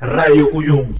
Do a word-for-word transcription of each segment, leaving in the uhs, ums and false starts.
Radio Cuyum.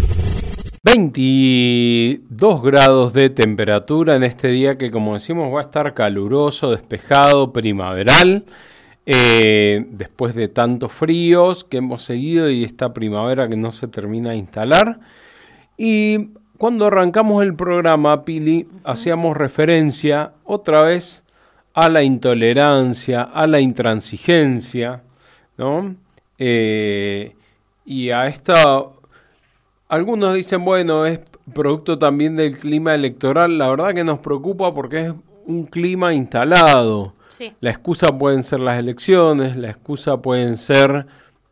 veintidós grados de temperatura en este día que, como decimos, va a estar caluroso, despejado, primaveral. Eh, después de tantos fríos que hemos seguido y esta primavera que no se termina de instalar. Y cuando arrancamos el programa, Pili, uh-huh. hacíamos referencia otra vez a la intolerancia, a la intransigencia, ¿no? Eh, y a esta... Algunos dicen, bueno, es producto también del clima electoral. La verdad que nos preocupa porque es un clima instalado. Sí. La excusa pueden ser las elecciones, la excusa pueden ser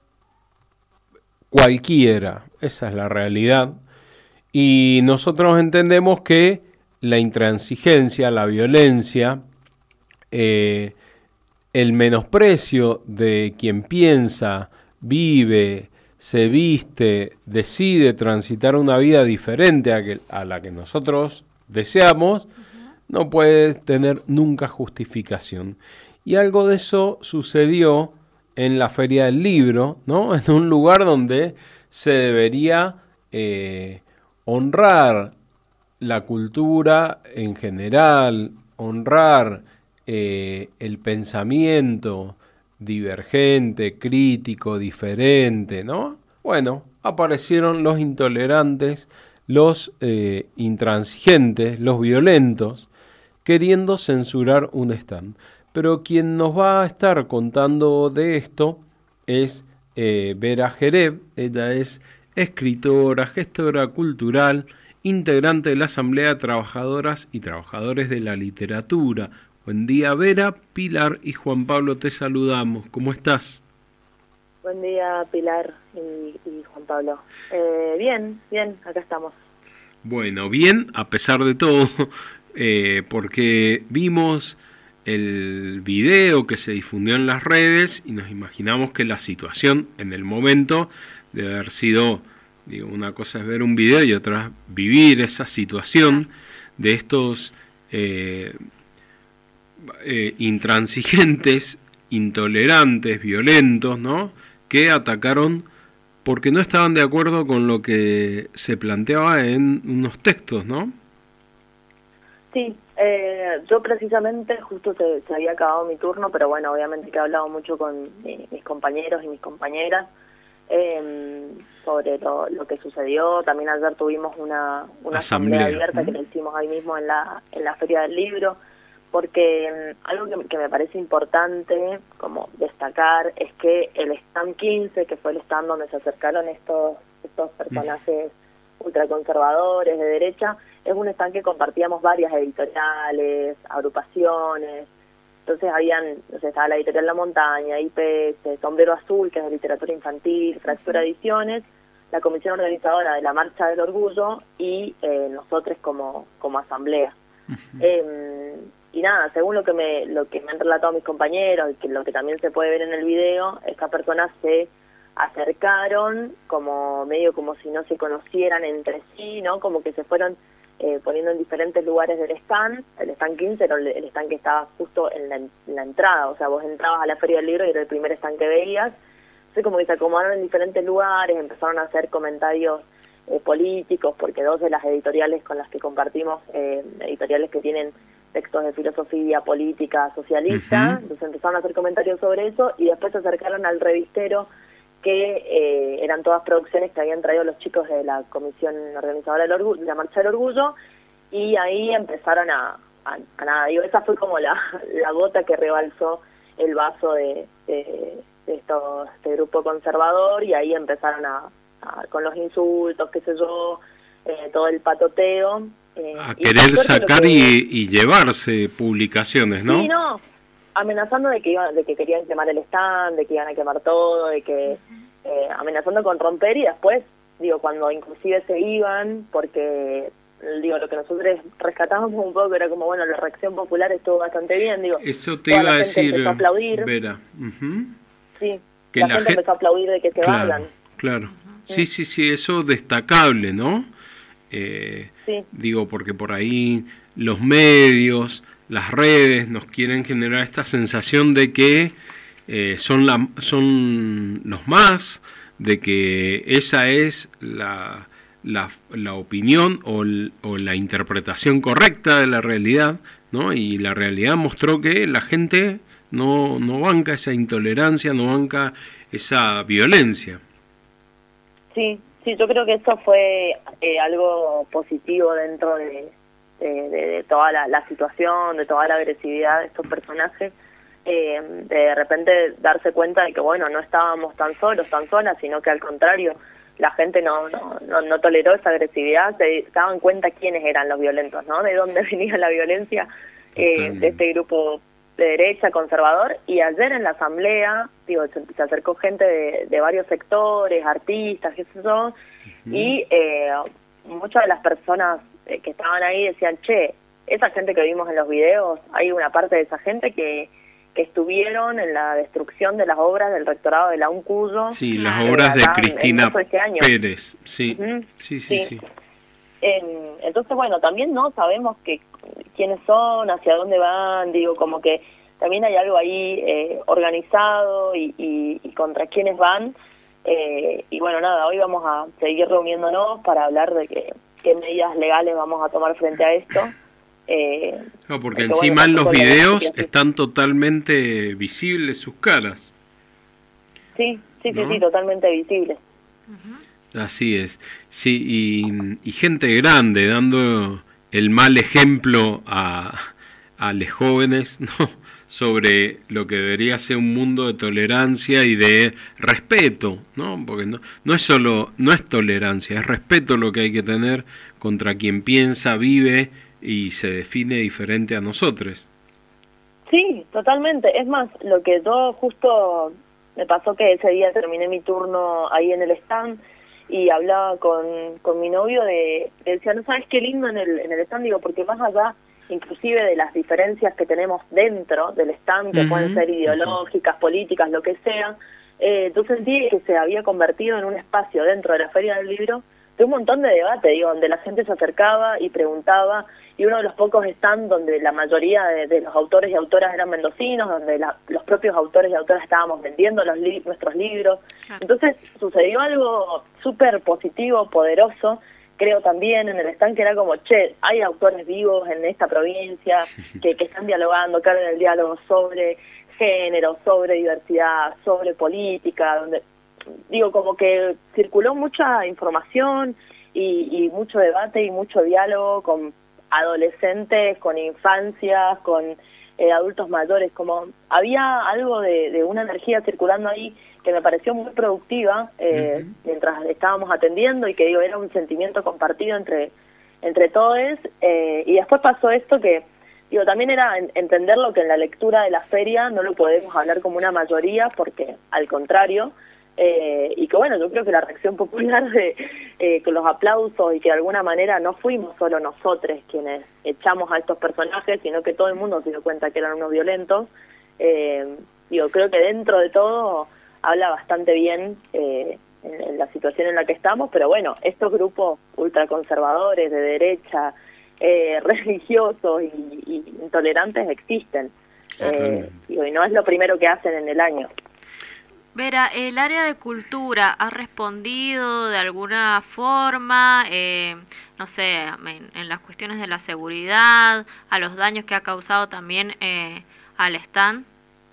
cualquiera. Esa es la realidad. Y nosotros entendemos que la intransigencia, la violencia, eh, el menosprecio de quien piensa, vive, se viste, decide transitar una vida diferente a, que, a la que nosotros deseamos, uh-huh. no puede tener nunca justificación. Y algo de eso sucedió en la Feria del Libro, ¿no? En un lugar donde se debería eh, honrar la cultura en general, honrar eh, el pensamiento divergente, crítico, diferente, ¿no? Bueno, aparecieron los intolerantes, los eh, intransigentes, los violentos, queriendo censurar un stand. Pero quien nos va a estar contando de esto es eh, Vera Jereb. Ella es escritora, gestora cultural, integrante de la Asamblea de Trabajadoras y Trabajadores de la Literatura. Buen día, Vera, Pilar y Juan Pablo, te saludamos. ¿Cómo estás? Buen día, Pilar y, y Juan Pablo. Eh, bien, bien, acá estamos. Bueno, bien, a pesar de todo, eh, porque vimos el video que se difundió en las redes y nos imaginamos que la situación en el momento debe haber sido, digo, una cosa es ver un video y otra es vivir esa situación de estos eh, eh, intransigentes, intolerantes, violentos, ¿no? Que atacaron porque no estaban de acuerdo con lo que se planteaba en unos textos, ¿no? Sí, eh, yo precisamente justo se, se había acabado mi turno, pero bueno, obviamente que he hablado mucho con mi, mis compañeros y mis compañeras eh, sobre lo, lo que sucedió. También ayer tuvimos una, una asamblea. asamblea abierta ¿Mm? que la hicimos ahí mismo en la, en la Feria del Libro, porque eh, algo que, que me parece importante como destacar es que el stand quince, que fue el stand donde se acercaron estos, estos personajes ¿Mm? ultraconservadores de derecha, es un stand que compartíamos varias editoriales, agrupaciones. Entonces habían, no sé, estaba la editorial La Montaña, I P S, Sombrero Azul, que es de literatura infantil, Fractura Ediciones, la comisión organizadora de la Marcha del Orgullo y eh, nosotros como, como asamblea. Uh-huh. Eh, y nada, según lo que me lo que me han relatado mis compañeros y que lo que también se puede ver en el video, estas personas se acercaron como medio como si no se conocieran entre sí, ¿no? Como que se fueron Eh, poniendo en diferentes lugares del stand. El stand quince era el, el stand que estaba justo en la, en la entrada, o sea, vos entrabas a la Feria del Libro y era el primer stand que veías. Entonces como que se acomodaron en diferentes lugares, empezaron a hacer comentarios eh, políticos, porque dos de las editoriales con las que compartimos, eh, editoriales que tienen textos de filosofía política socialista, uh-huh. entonces empezaron a hacer comentarios sobre eso y después se acercaron al revistero, que eh, eran todas producciones que habían traído los chicos de la comisión organizadora del orgullo, de la Marcha del Orgullo, y ahí empezaron a, a, a nada, digo, esa fue como la, la gota que rebalsó el vaso de, de, de esto, este grupo conservador, y ahí empezaron a, a con los insultos, qué sé yo, eh, todo el patoteo. Eh, a querer sacar que, y, y llevarse publicaciones, ¿no? Sí, no. Amenazando de que iban, de que querían quemar el stand, de que iban a quemar todo, de que eh, amenazando con romper, y después, digo, cuando inclusive se iban, porque digo, lo que nosotros rescatamos un poco era como, bueno, la reacción popular estuvo bastante bien, digo, eso te iba a decir, empezó a aplaudir, Vera. Uh-huh. Sí, que la, la gente gente empezó a aplaudir de que se claro, vayan. Claro, sí, sí, sí, eso destacable, ¿no? Eh, sí. Digo, porque por ahí los medios, las redes nos quieren generar esta sensación de que eh, son, la, son los más, de que esa es la, la, la opinión o, el, o la interpretación correcta de la realidad, ¿no? Y la realidad mostró que la gente no, no banca esa intolerancia, no banca esa violencia. Sí, sí, yo creo que eso fue eh, algo positivo dentro de, de, de, de toda la, la situación, de toda la agresividad de estos personajes, eh, de repente darse cuenta de que, bueno, no estábamos tan solos, tan solas, sino que al contrario, la gente no, no, no, no toleró esa agresividad, se daban cuenta quiénes eran los violentos, ¿no? De dónde venía la violencia eh, de este grupo de derecha, conservador, y ayer en la asamblea, digo, se, se acercó gente de, de varios sectores, artistas, qué sé yo, uh-huh. y eh, muchas de las personas eh, que estaban ahí decían, che, esa gente que vimos en los videos, hay una parte de esa gente que, que estuvieron en la destrucción de las obras del rectorado de la UNCUYO. Sí, las obras de Cristina este año. Pérez, sí. Uh-huh. sí, sí, sí, sí. Eh, entonces, bueno, también no sabemos que quiénes son, hacia dónde van, digo, como que también hay algo ahí eh, organizado y, y, y contra quiénes van. Eh, y bueno, nada, hoy vamos a seguir reuniéndonos para hablar de que, qué medidas legales vamos a tomar frente a esto. Eh, no, porque encima bueno, en los videos están totalmente visibles sus caras. Sí, sí, ¿no? sí, sí, totalmente visibles. Uh-huh. Así es. Sí, y, y gente grande dando el mal ejemplo a, a los jóvenes, ¿no? Sobre lo que debería ser un mundo de tolerancia y de respeto, ¿no? Porque no, no es solo, no es tolerancia, es respeto lo que hay que tener contra quien piensa, vive y se define diferente a nosotros. Sí, totalmente. Es más, lo que yo justo me pasó que ese día terminé mi turno ahí en el stand y hablaba con, con mi novio de, de decía, no sabes qué lindo en el, en el stand, digo, porque más allá inclusive de las diferencias que tenemos dentro del stand, que uh-huh, pueden ser ideológicas, uh-huh. políticas, lo que sea, eh, yo sentí que se había convertido en un espacio dentro de la Feria del Libro de un montón de debate, digo, donde la gente se acercaba y preguntaba, y uno de los pocos stands donde la mayoría de, de los autores y autoras eran mendocinos, donde la, los propios autores y autoras estábamos vendiendo los li- nuestros libros. Claro. Entonces sucedió algo súper positivo, poderoso, creo también en el stand, que era como, che, hay autores vivos en esta provincia que, que están dialogando, que hablan el diálogo sobre género, sobre diversidad, sobre política, donde, digo, como que circuló mucha información y, y mucho debate y mucho diálogo con adolescentes, con infancias, con eh, adultos mayores, como había algo de, de una energía circulando ahí que me pareció muy productiva eh, uh-huh. mientras estábamos atendiendo y que digo era un sentimiento compartido entre entre todos eh, y después pasó esto que digo también era en, entender lo que en la lectura de la feria no lo podemos hablar como una mayoría porque al contrario eh, y que bueno yo creo que la reacción popular de eh, con los aplausos y que de alguna manera no fuimos solo nosotros quienes echamos a estos personajes sino que todo el mundo se dio cuenta que eran unos violentos eh, digo creo que dentro de todo habla bastante bien eh, en, en la situación en la que estamos, pero bueno, estos grupos ultraconservadores, de derecha, eh, religiosos y, y intolerantes existen. Eh, y no es lo primero que hacen en el año. Vera, ¿el área de cultura ha respondido de alguna forma, eh, no sé, en, en las cuestiones de la seguridad, a los daños que ha causado también eh, al stand?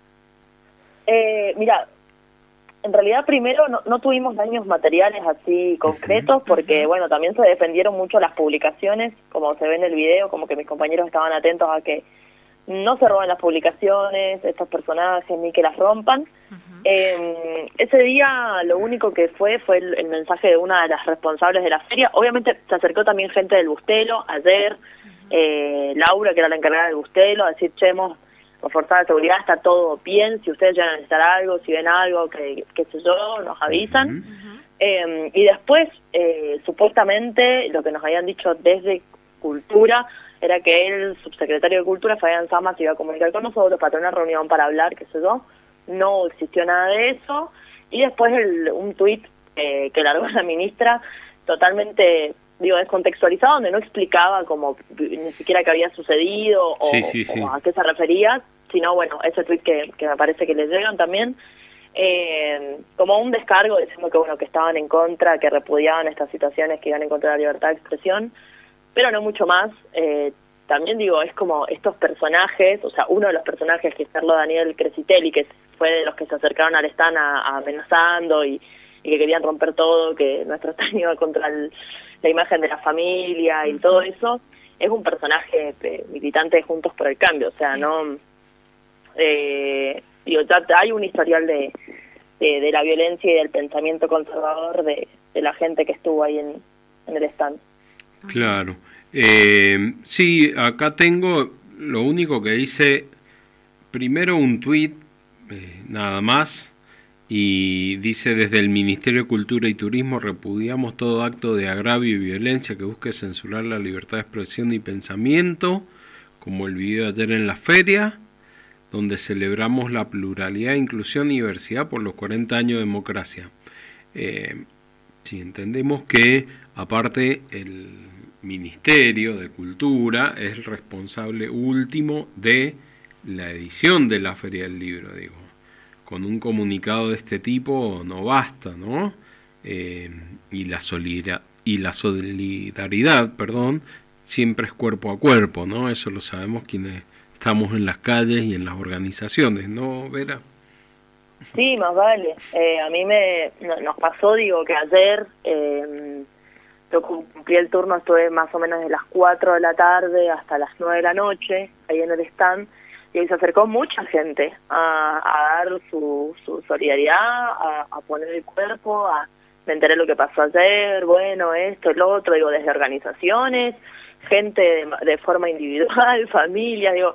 Eh, mira, en realidad primero no, no tuvimos daños materiales así concretos porque bueno también se defendieron mucho las publicaciones como se ve en el video, como que mis compañeros estaban atentos a que no se roben las publicaciones estos personajes ni que las rompan. Uh-huh. eh, ese día lo único que fue fue el, el mensaje de una de las responsables de la feria. Obviamente se acercó también gente del Bustelo ayer, uh-huh. eh, Laura que era la encargada del Bustelo, a decir che hemos reforzar la seguridad, está todo bien, si ustedes llegan a necesitar algo, si ven algo, que, que sé yo, nos avisan. Uh-huh. Eh, y después, eh, supuestamente, lo que nos habían dicho desde Cultura, era que el subsecretario de Cultura, Fabián Sama, se iba a comunicar con nosotros para tener una reunión para hablar, qué sé yo. No existió nada de eso. Y después el, un tuit eh, que largó la ministra, totalmente, digo, descontextualizado, donde no explicaba como ni siquiera qué había sucedido o, sí, sí, sí. o a qué se refería, sino, bueno, ese tuit que, que me parece que les llegan también. eh, como un descargo diciendo que bueno que estaban en contra, que repudiaban estas situaciones, que iban en contra de la libertad de expresión, pero no mucho más. Eh, también digo, es como estos personajes, o sea, uno de los personajes que es Carlos Daniel Crescitelli, que fue de los que se acercaron al stand a, a amenazando y, y que querían romper todo, que nuestro stand iba contra el, la imagen de la familia y todo eso, es un personaje eh, militante de Juntos por el Cambio, o sea, sí. no... Eh, digo, ya hay un historial de, de, de la violencia y del pensamiento conservador de, de la gente que estuvo ahí en, en el stand. Claro. Eh, sí, acá tengo lo único que dice, primero un tuit, eh, nada más, y dice: desde el Ministerio de Cultura y Turismo repudiamos todo acto de agravio y violencia que busque censurar la libertad de expresión y pensamiento, como el video de ayer en la feria, donde celebramos la pluralidad, inclusión y diversidad por los cuarenta años de democracia. Eh, sí, entendemos que aparte el Ministerio de Cultura es el responsable último de la edición de la Feria del Libro, digo. Con un comunicado de este tipo no basta, ¿no? Eh, y la solidaridad, y la solidaridad, perdón, siempre es cuerpo a cuerpo, ¿no? Eso lo sabemos quienes estamos en las calles y en las organizaciones, ¿no, Vera? Sí, más vale. Eh, a mí me nos pasó, digo, que ayer eh, yo cumplí el turno, estuve más o menos de las cuatro de la tarde hasta las nueve de la noche, ahí en el stand, y ahí se acercó mucha gente a, a dar su, su solidaridad, a, a poner el cuerpo, a me enteré lo que pasó ayer, bueno, esto, el otro, digo, desde organizaciones, gente de, de forma individual, familia, digo,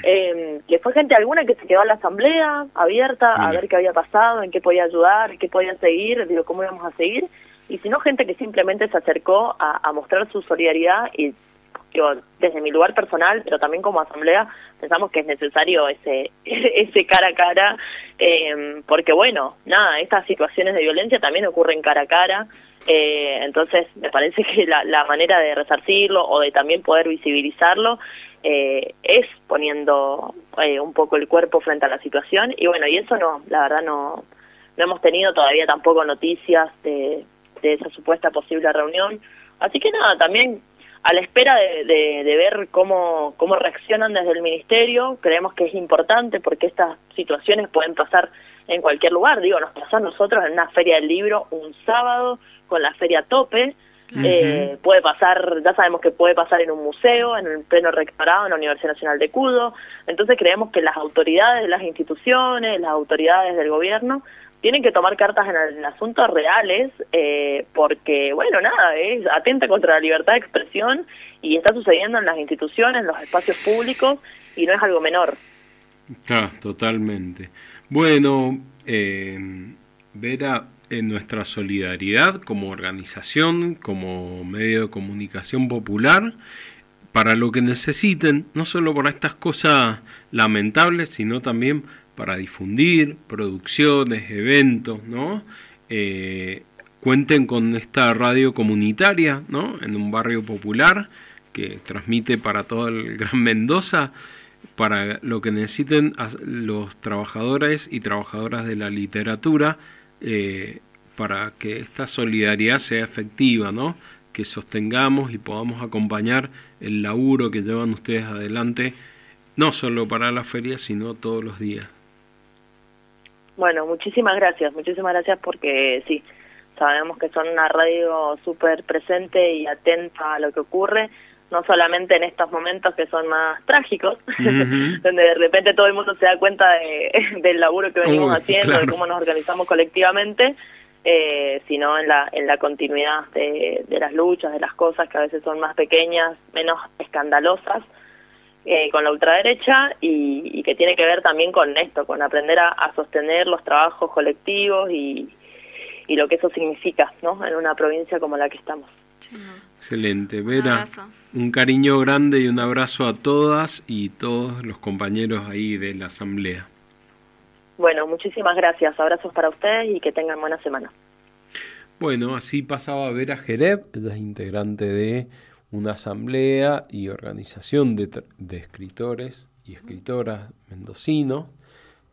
eh, que fue gente alguna que se quedó a la asamblea abierta a ver qué había pasado, en qué podía ayudar, en qué podía seguir, digo, cómo íbamos a seguir, y sino gente que simplemente se acercó a, a mostrar su solidaridad y, digo, desde mi lugar personal, pero también como asamblea, pensamos que es necesario ese ese cara a cara, eh, porque bueno, nada, estas situaciones de violencia también ocurren cara a cara. Eh, entonces me parece que la, la manera de resarcirlo o de también poder visibilizarlo eh, es poniendo eh, un poco el cuerpo frente a la situación, y bueno, y eso no, la verdad no, no hemos tenido todavía tampoco noticias de, de esa supuesta posible reunión, así que nada, también a la espera de, de, de ver cómo, cómo reaccionan desde el ministerio. Creemos que es importante porque estas situaciones pueden pasar en cualquier lugar, digo, nos pasó a nosotros en una feria del libro un sábado con la feria a tope, uh-huh. eh, puede pasar, ya sabemos que puede pasar en un museo, en el pleno rectorado, en la Universidad Nacional de Cudo, entonces creemos que las autoridades de las instituciones, las autoridades del gobierno, tienen que tomar cartas en, el, en asuntos reales, eh, porque, bueno, nada, es atenta contra la libertad de expresión y está sucediendo en las instituciones, en los espacios públicos, y no es algo menor. Ah, totalmente. Bueno, eh, Vera, en nuestra solidaridad como organización, como medio de comunicación popular, para lo que necesiten, no solo para estas cosas lamentables, sino también para difundir producciones, eventos, ¿no? Eh, cuenten con esta radio comunitaria, ¿no? En un barrio popular que transmite para todo el Gran Mendoza, para lo que necesiten los trabajadores y trabajadoras de la literatura, eh, para que esta solidaridad sea efectiva, ¿no? Que sostengamos y podamos acompañar el laburo que llevan ustedes adelante, no solo para la feria, sino todos los días. Bueno, muchísimas gracias, muchísimas gracias porque sí, sabemos que son una radio súper presente y atenta a lo que ocurre, no solamente en estos momentos que son más trágicos, uh-huh. donde de repente todo el mundo se da cuenta de, del laburo que venimos Uy, haciendo, claro. de cómo nos organizamos colectivamente, eh, sino en la en la continuidad de, de las luchas, de las cosas que a veces son más pequeñas, menos escandalosas, eh, con la ultraderecha, y, y que tiene que ver también con esto, con aprender a, a sostener los trabajos colectivos y, y lo que eso significa, ¿no? En una provincia como la que estamos. Sí. Excelente, Vera. Un, un cariño grande y un abrazo a todas y todos los compañeros ahí de la asamblea. Bueno, muchísimas gracias. Abrazos para ustedes y que tengan buena semana. Bueno, así pasaba Vera Jereb, ella es integrante de una asamblea y organización de, de escritores y escritoras mendocinos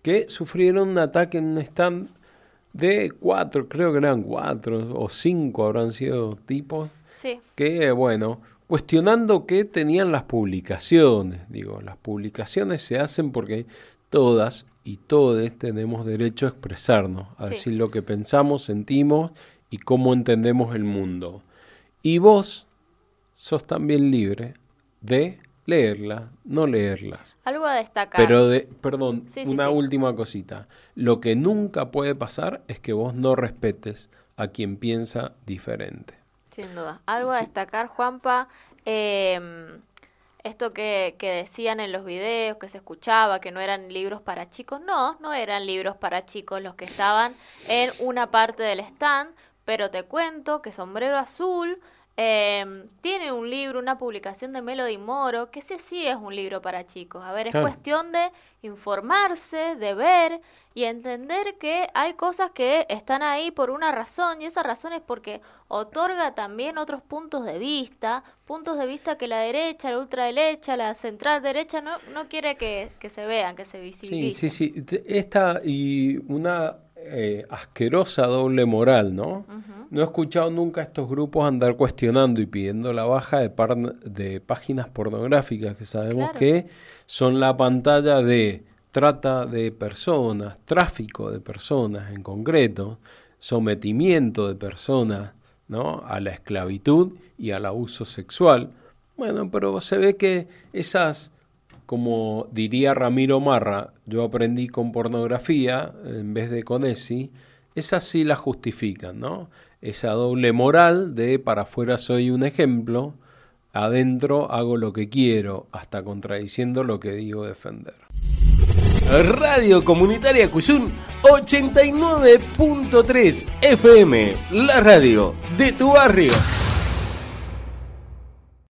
que sufrieron un ataque en un stand de cuatro, creo que eran cuatro o cinco habrán sido tipos, sí. que bueno, cuestionando qué tenían las publicaciones. Digo, las publicaciones se hacen porque todas y todos tenemos derecho a expresarnos, a sí. decir lo que pensamos, sentimos y cómo entendemos el mundo. Y vos sos también libre de leerlas, no leerlas. Algo a destacar. Pero, de, perdón, sí, sí, una sí. última cosita. Lo que nunca puede pasar es que vos no respetes a quien piensa diferente. Sin duda. Algo a Sí. destacar, Juanpa, eh, esto que, que decían en los videos, que se escuchaba, que no eran libros para chicos. No, no eran libros para chicos los que estaban en una parte del stand, pero te cuento que Sombrero Azul eh, tiene un libro, una publicación de Melody Moro, que sí, sí es un libro para chicos. A ver, es Claro. cuestión de informarse, de ver y entender que hay cosas que están ahí por una razón, y esa razón es porque otorga también otros puntos de vista, puntos de vista que la derecha, la ultraderecha, la central derecha no, no quiere que, que se vean, que se Sí, visibilicen. sí, sí. Esta y una eh, asquerosa doble moral, ¿no? Ujú. No he escuchado nunca a estos grupos andar cuestionando y pidiendo la baja de, par de páginas pornográficas que sabemos Claro. que son la pantalla de trata de personas, tráfico de personas en concreto, sometimiento de personas, ¿no?, a la esclavitud y al abuso sexual. Bueno, pero se ve que esas, como diría Ramiro Marra, yo aprendí con pornografía en vez de con ESI, esas sí las justifican, ¿no? Esa doble moral de para afuera soy un ejemplo, adentro hago lo que quiero, hasta contradiciendo lo que digo defender. Radio Comunitaria Cuyún ochenta y nueve punto tres F M, la radio de tu barrio.